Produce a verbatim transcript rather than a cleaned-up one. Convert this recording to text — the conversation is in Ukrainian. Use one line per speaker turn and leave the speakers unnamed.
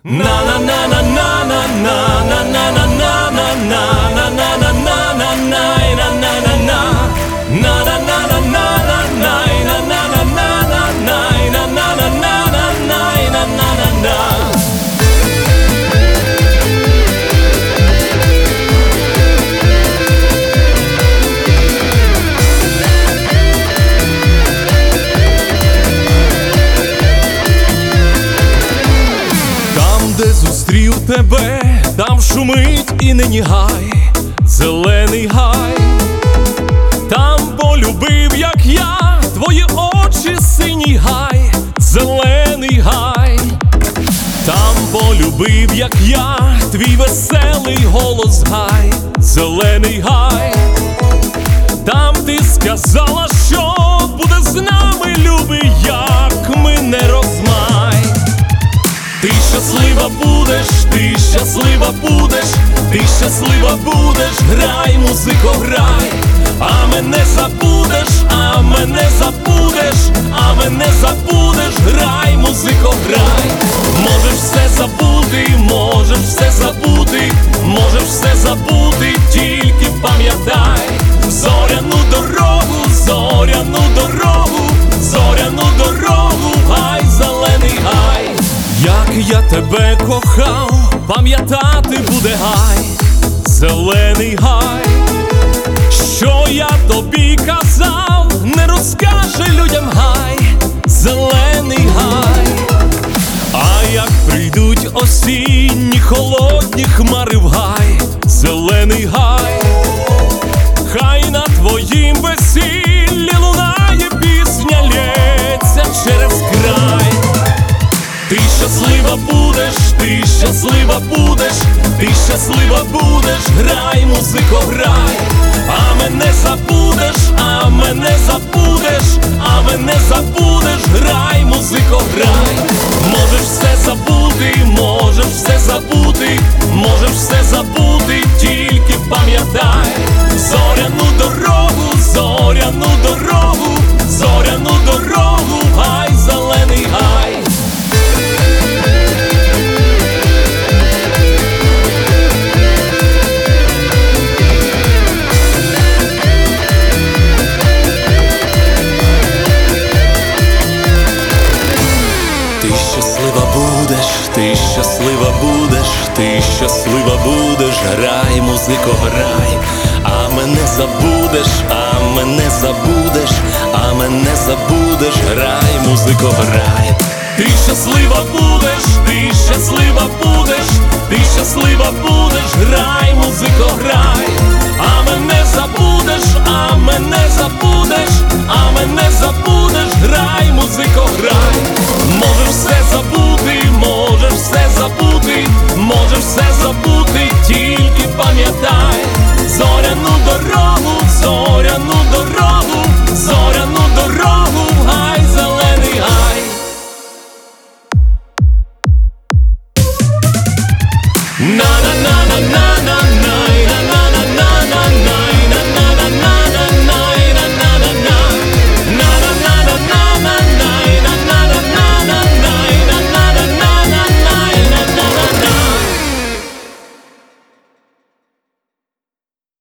Зустрів тебе, там шумить і нині гай, зелений гай. Там полюбив, як я, твої очі синій гай, зелений гай. Там полюбив, як я, твій веселий голос гай, зелений гай. Там ти сказала, що буде з нами, любий, як ми не розмай. Ти щаслива будеш, ти щаслива будеш, ти щаслива будеш, грай, музико, грай. А мене забудеш, а мене забудеш, а мене забудеш, грай, музико, грай. Можеш все забути, можеш все забути, можеш все забути, тільки пам'ятай зоряну дорогу, зоряну дорогу, зоряну дорогу, гай, зелений гай. Як я тебе кохав, пам'ятати буде гай, зелений гай. Що я тобі казав, не розкаже людям гай, зелений гай. А як прийдуть осінні холодні хмари в гай, зелений гай. Хай на твоїм весіллі лунає пісня, лється через край. Ти щаслива будеш, ти щаслива будеш, ти щаслива будеш, грай, музико, грай. А мене забудеш, а мене забудеш, а мене забудеш, грай, музико, грай. Можеш все забути, можеш все забути, можеш все забути, тільки пам'ятай зоряну дорогу, зоряну дорогу, зоряну дорогу, гай, зелений гай. Ти щаслива будеш, ти щаслива будеш, ти щаслива будеш, грай, музико, грай. А мене забудеш, а мене забудеш, а мене забудеш, грай, музико, грай. Ти щаслива будеш, ти щаслива